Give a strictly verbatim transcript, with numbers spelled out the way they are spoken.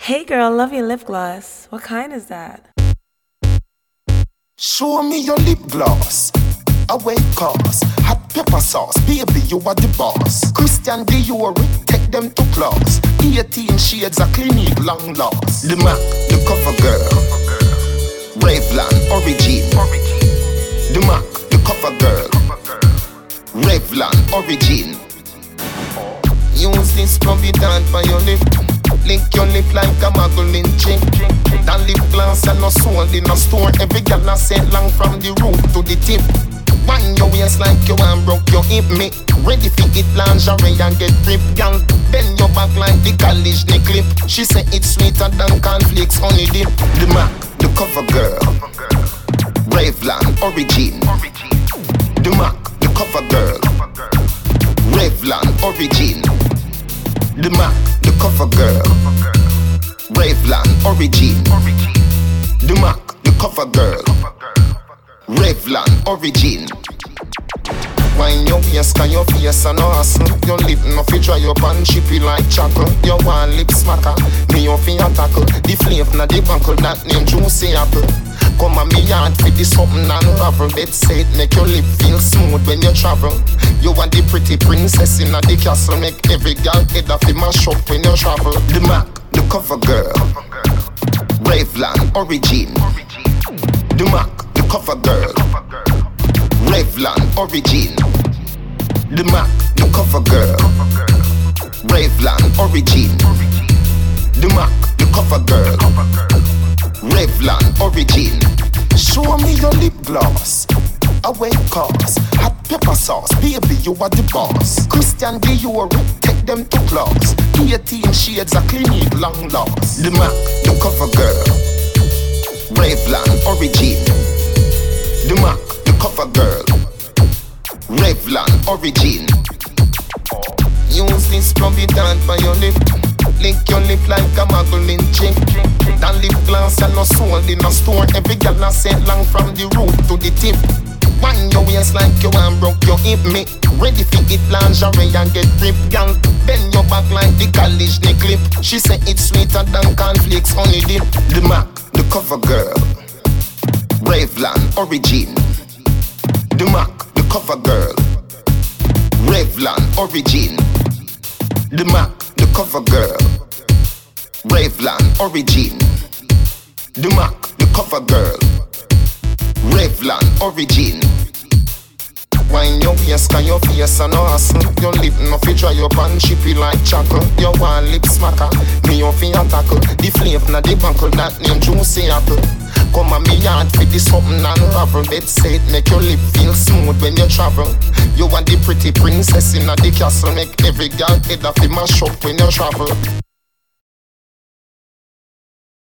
Hey girl, love your lip gloss. What kind is that? Show me your lip gloss. Away cause hot pepper sauce. Baby, you are the boss. Christian Dior, take them to class. eighteen shades of Clinique, long lost. The Mac, the cover girl. Revlon, origin. The Mac, the cover girl. Revlon, origin. Use this scrubby down for your lip. Lick your lip like a muggling chick. That lip gloss and no sold in a store. Every gal a sent long from the root to the tip. Wind your waist like you want broke your hip. Me ready for it lingerie and get grip. Gal bend your back like the college knee clip. She say it's sweeter than cornflakes honey dip. The Mac, the cover girl. Revlon, origin. The Mac, the cover girl. Revlon, origin. The Mac, the cover girl. Revlon, origin. The Mac, the cover girl. Revlon, origin. Wine your waist, can your face and hustle. Your lip no fi dry up and chippy like chocolate. Your one lip smacker, me your fi tackle. The flame na the buckle, that name juicy apple. Come on me yard fit this something unravel. Bet say it make your lip feel smooth when you travel. You want the pretty princess in the castle. Make every girl head off in my shop when you travel. The Mac, the cover girl. Revlon, origin. The Mac, the cover girl. Revlon, origin. The Mac, the cover girl. Revlon, origin. The Mac, the cover girl. Revlon, origin. Show me your lip gloss. Away cause hot pepper sauce. Baby, you are the boss. Christian Dior, take them to class. eighteen shades of Clinique, long lost. The Mac, the cover girl. Revlon, origin. The Mac, the cover girl. Revlon, origin. Use this scrubby down for your lip. Lick your lip like a muggling chick. That lip gloss and no sold in a store. Every gal a sent long from the root to the tip. Wind your waist like you want broke your hip. Me ready for it lingerie and get grip. Gal bend your back like the college knee clip. She say it's sweeter than cornflakes honey dip. The Mac, the cover girl. Revlon, origin. The Mac, the cover girl. Revlon, origin. The Mac, the cover girl. Revlon, origin. The Mac, the cover girl. Revlon, origin. Wine your waist, can your face and hustle. Your lip no fi dry up and chippy like chocolate. Your one lip smacker, me your fi tackle. The flame na the buckle, that name juicy apple. Come on me yard fit this something unravel. Bet say it make your lip feel smooth when you travel. You want the pretty princess in the castle. Make every girl head off in my shop when you travel.